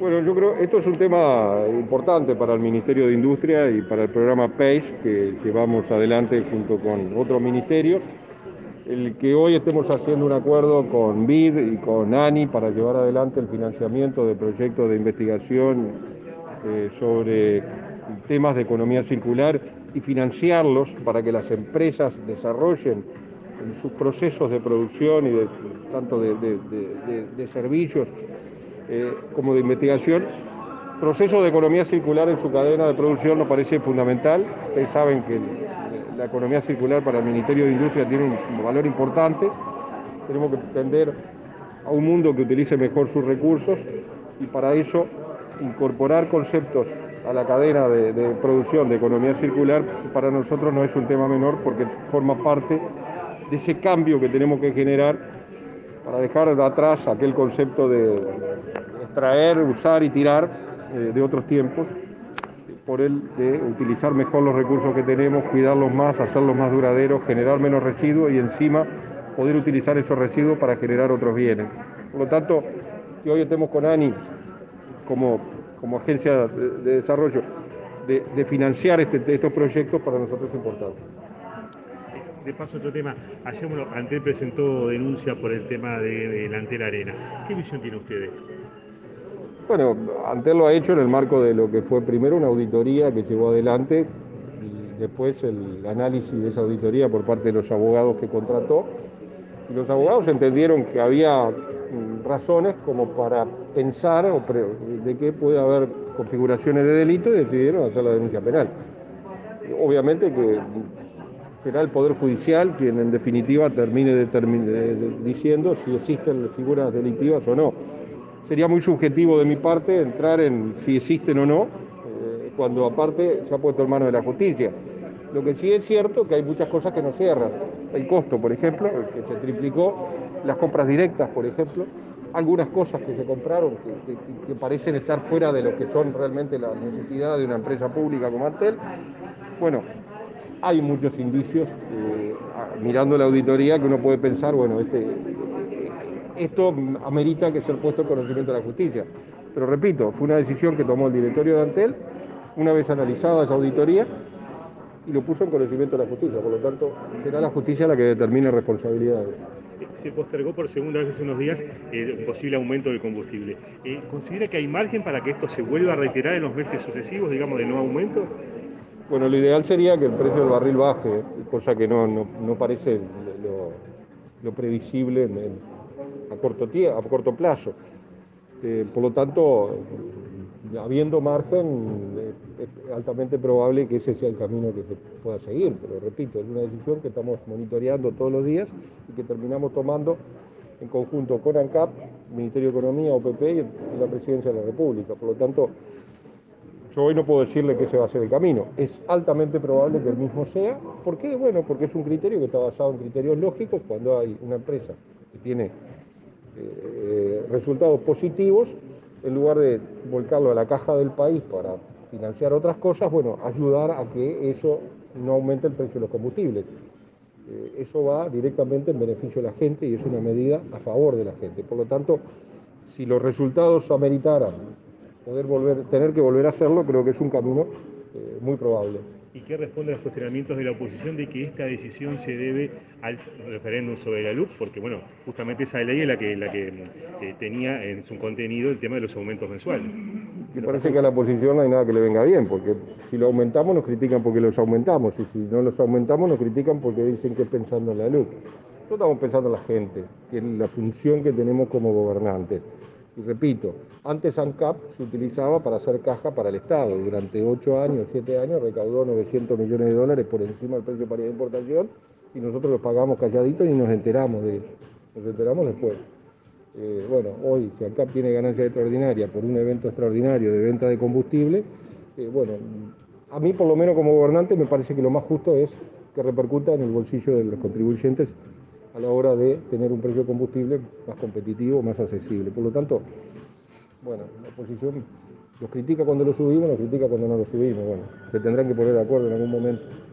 Bueno, yo creo que esto es un tema importante para el Ministerio de Industria y para el programa PACE que llevamos adelante junto con otros ministerios. El que hoy estemos haciendo un acuerdo con BID y con ANI para llevar adelante el financiamiento de proyectos de investigación sobre temas de economía circular y financiarlos para que las empresas desarrollen en sus procesos de producción y tanto de servicios como de investigación, procesos de economía circular en su cadena de producción nos parece fundamental. Ustedes saben que la economía circular para el Ministerio de Industria tiene un valor importante. Tenemos que tender a un mundo que utilice mejor sus recursos y para eso incorporar conceptos a la cadena de producción de economía circular para nosotros no es un tema menor porque forma parte de ese cambio que tenemos que generar para dejar de atrás aquel concepto de extraer, usar y tirar de otros tiempos, por el de utilizar mejor los recursos que tenemos, cuidarlos más, hacerlos más duraderos, generar menos residuos y encima poder utilizar esos residuos para generar otros bienes. Por lo tanto, que hoy estemos con ANI como agencia de desarrollo de financiar estos proyectos para nosotros es importante. De paso, otro tema. Ayer, bueno, Antel presentó denuncia por el tema de Antel Arena. ¿Qué visión tiene ustedes? Bueno, Antel lo ha hecho en el marco de lo que fue primero una auditoría que llevó adelante y después el análisis de esa auditoría por parte de los abogados que contrató. Y los abogados entendieron que había razones como para pensar de que puede haber configuraciones de delito y decidieron hacer la denuncia penal. Obviamente que será el Poder Judicial quien en definitiva termine diciendo si existen figuras delictivas o no. Sería muy subjetivo de mi parte entrar en si existen o no, cuando aparte se ha puesto en manos de la justicia. Lo que sí es cierto es que hay muchas cosas que no cierran. El costo, por ejemplo, que se triplicó, las compras directas, por ejemplo, algunas cosas que se compraron que parecen estar fuera de lo que son realmente las necesidades de una empresa pública como Antel. Bueno, hay muchos indicios, mirando la auditoría, que uno puede pensar, bueno, esto amerita que sea puesto en conocimiento de la justicia. Pero repito, fue una decisión que tomó el directorio de Antel, una vez analizada esa auditoría, y lo puso en conocimiento de la justicia. Por lo tanto, será la justicia la que determine responsabilidades. Se postergó por segunda vez hace unos días un posible aumento del combustible. ¿Considera que hay margen para que esto se vuelva a reiterar en los meses sucesivos, digamos, de no aumento? Bueno, lo ideal sería que el precio del barril baje, cosa que no parece lo previsible a corto plazo. Por lo tanto, habiendo margen, es altamente probable que ese sea el camino que se pueda seguir. Pero repito, es una decisión que estamos monitoreando todos los días y que terminamos tomando en conjunto con ANCAP, Ministerio de Economía, OPP y la Presidencia de la República. Por lo tanto, yo hoy no puedo decirle que ese va a ser el camino. Es altamente probable que el mismo sea. ¿Por qué? Bueno, porque es un criterio que está basado en criterios lógicos. Cuando hay una empresa que tiene resultados positivos, en lugar de volcarlo a la caja del país para financiar otras cosas, bueno, ayudar a que eso no aumente el precio de los combustibles. Eso va directamente en beneficio de la gente y es una medida a favor de la gente. Por lo tanto, si los resultados ameritaran tener que volver a hacerlo, creo que es un camino muy probable. ¿Y qué responde a los cuestionamientos de la oposición de que esta decisión se debe al referéndum sobre la LUC? Porque, bueno, justamente esa ley es la que tenía en su contenido el tema de los aumentos mensuales. Me parece que a la oposición no hay nada que le venga bien, porque si lo aumentamos nos critican porque los aumentamos, y si no los aumentamos nos critican porque dicen que es pensando en la LUC. Nosotros estamos pensando en la gente, que es la función que tenemos como gobernantes. Y repito, antes ANCAP se utilizaba para hacer caja para el Estado. Durante 8 años, 7 años, recaudó 900 millones de dólares por encima del precio de paridad de importación y nosotros los pagamos calladitos y nos enteramos de eso. Nos enteramos después. Bueno, hoy si ANCAP tiene ganancias extraordinarias por un evento extraordinario de venta de combustible, bueno, a mí por lo menos como gobernante me parece que lo más justo es que repercuta en el bolsillo de los contribuyentes a la hora de tener un precio de combustible más competitivo, más accesible. Por lo tanto, bueno, la oposición los critica cuando lo subimos, nos critica cuando no lo subimos. Bueno, se tendrán que poner de acuerdo en algún momento.